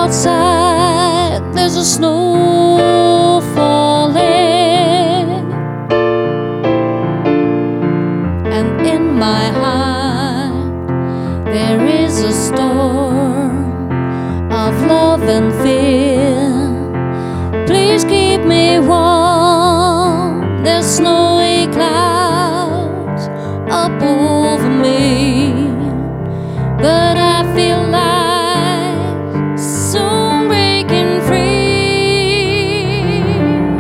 outside, there's a snow falling, and in my heart there is a storm of love and fear. Please keep me warm. There's snowy clouds up over me, but I feel like soon breaking free.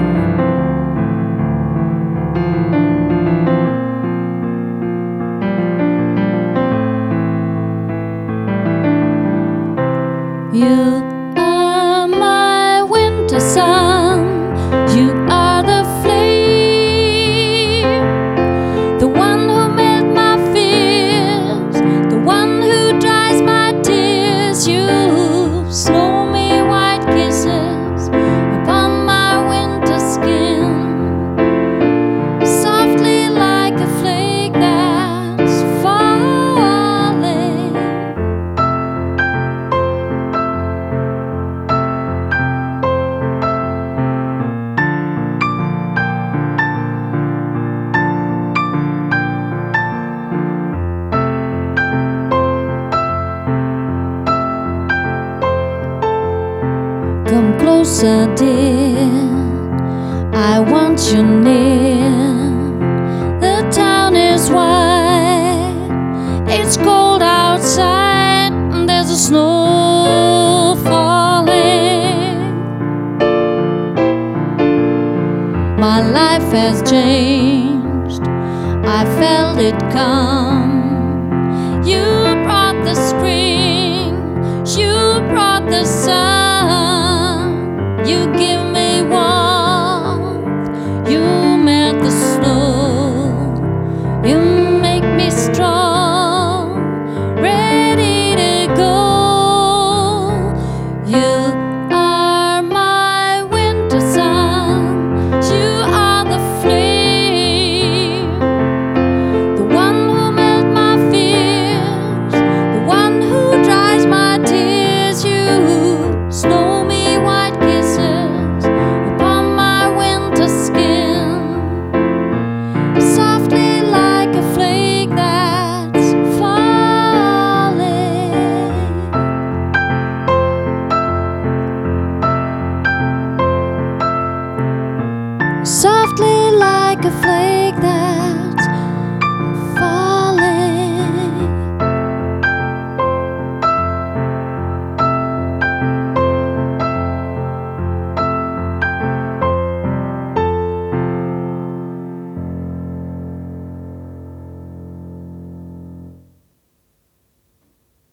You are my winter sun. You are the flame, the one who melts my fears, the one who dries my tears. You snowy white kisses upon my winter skin, softly like a flake that's falling. Come closer, dear, I want you near. The town is wide, it's cold outside, and there's a snow falling. My life has changed, I felt it come. You brought the spring, you brought the sun. You give me warmth, you melt the snow, you make me strong, ready to go. You are my winter sun, you are the flame, the one who melts my fears, the one who dries my tears. You snowy white kisses upon my winter skin, softly like a flake that's falling. Softly like a flake that